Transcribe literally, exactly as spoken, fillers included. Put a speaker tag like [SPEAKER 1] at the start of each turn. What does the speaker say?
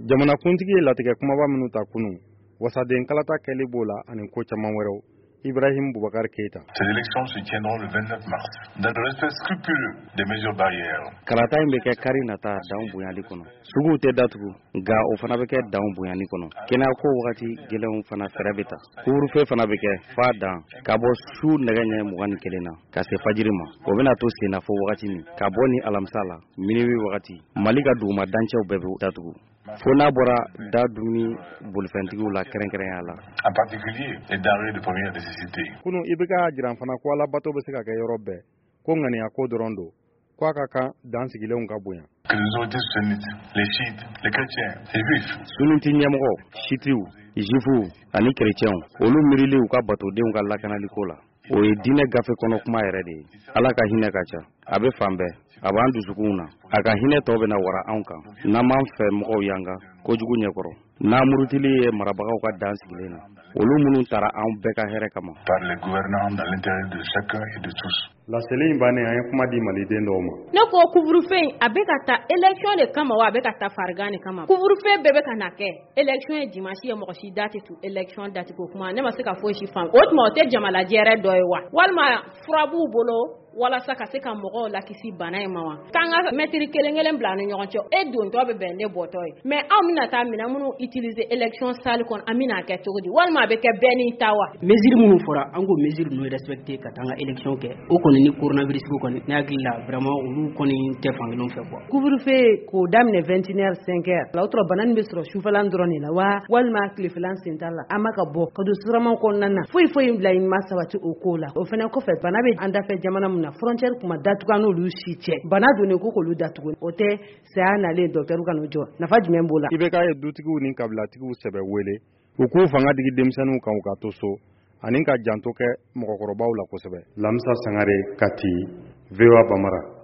[SPEAKER 1] jamana kuntigi ye latigɛ kumaba minnu ta kunu wasaden kalata kɛli b'o la ani ko caman wɛrɛw. Ibrahim Boubacar Keita.
[SPEAKER 2] Ces élections se tiendront le vingt-neuf mars dans le respect scrupuleux des mesures barrières.
[SPEAKER 3] Karata in bɛ kɛ kari nata danw bonyali kɔnɔ. Suguw tɛ datugu nka o fana bɛ kɛ danw bonyani kɔnɔ. Kɛnɛya ko wagati gɛlɛnw fana fɛrɛ bɛ ta. Couvre-feu fana bɛ kɛ f'a dan ka bɔ su nɛgɛ ɲɛ mugan ni kelen na ka se fajiri ma. O bɛna to sen na fo wagati min ka bɔ ni alamisa la minuit wagati Mali ka duguma dancɛw bɛɛ bɛ datugu. Fo n'a bɔra da dumuni bolifɛntigiw la kɛrɛnkɛrɛnya la.
[SPEAKER 2] En particulier les denrées de première nécessité.
[SPEAKER 1] Kunu i bɛ ka jiran fana ko ala bato bɛ se ka kɛ yɔrɔ bɛɛ ko ŋaniya ko dɔrɔn don ko a ka kan dan sigilenw ka bonya.
[SPEAKER 2] Que les autorités sunnites, les chiites, les chrétiens, les juifs.
[SPEAKER 3] Sunniti ɲɛmɔgɔ, chitiw, jifuw ani chrétiens olu miirili u ka batodenw ka lakanaliko la. O ye diinɛ gafe kɔnɔ kuma yɛrɛ de ye. Ala ka hinɛ ka ca. A bɛ fan bɛɛ. A b'an dusukunw na. A ka hinɛ tɔ bɛna wara anw kan. N'an m'an fɛ mɔgɔw yanga kojugu ɲɛkɔrɔ. N'a murutili ye marabagaw ka dan sigilen na. Olu minnu taara anw bɛɛ ka hɛrɛ kama.
[SPEAKER 2] Par les gouvernants dans l'intérêt de chacun et de tous.
[SPEAKER 1] Laseli in bannen an ye kuma di maliden dɔw ma.
[SPEAKER 4] Ne ko couvre-feu a bɛ ka taa élection de kama wa a bɛ ka taa farigan de kama. Couvre-feu bɛɛ bɛ ka na kɛ élection ye dimanche ye mɔgɔ si date tu élection date ko kuma ne ma se ka foyi si faamu. O tuma o tɛ jamalajɛ yɛrɛ dɔ ye wa walima fura b'u bolo walasa ka se ka mɔgɔw lakisi bana in ma wa k'an ka mètre kelen kelen bila ni ɲɔgɔn cɛ e dontɔ bɛ bɛn ne bɔtɔ ye mais anw bɛna taa minɛn minnu utiliser élection salle kɔnɔ an bɛna kɛ cogo di walima a bɛ kɛ bɛɛ n'i ta wa.
[SPEAKER 5] mesure minnu fɔra an k'o mesure ninnu respecter ka taa an ka élection kɛ o kɔni ni coronavirus ko kɔni ne hakili la vraiment olu kɔni tɛ fankelen fɛ quoi.
[SPEAKER 6] couvre-feu k'o daminɛ vingt et une heures cinq heures la o tɔrɔ bana nin bɛ sɔrɔ sufɛlan dɔrɔn de la wa walima tilefɛlan sen t'a la an ma ka bɔ ka don sirama kɔnɔna na foyi foyi bila in ma sabati o ko la o fana kɔfɛ bana bɛ an dafɛ jamana min na frontière kuma datugu n'olu si cɛ bana donnen ko k'olu datugu o tɛ saya nalen docteur ka n'o jɔ nafa jumɛn b'o la.
[SPEAKER 1] I bɛ k'a ye dutigiw ni kabilatigiw sɛbɛ wele u k'u fanga digi denmisɛnninw kan u ka to so ani ka janto kɛ mɔgɔkɔrɔbaw la kosɛbɛ. Lamisa Sangare Kati, V O A Bamara.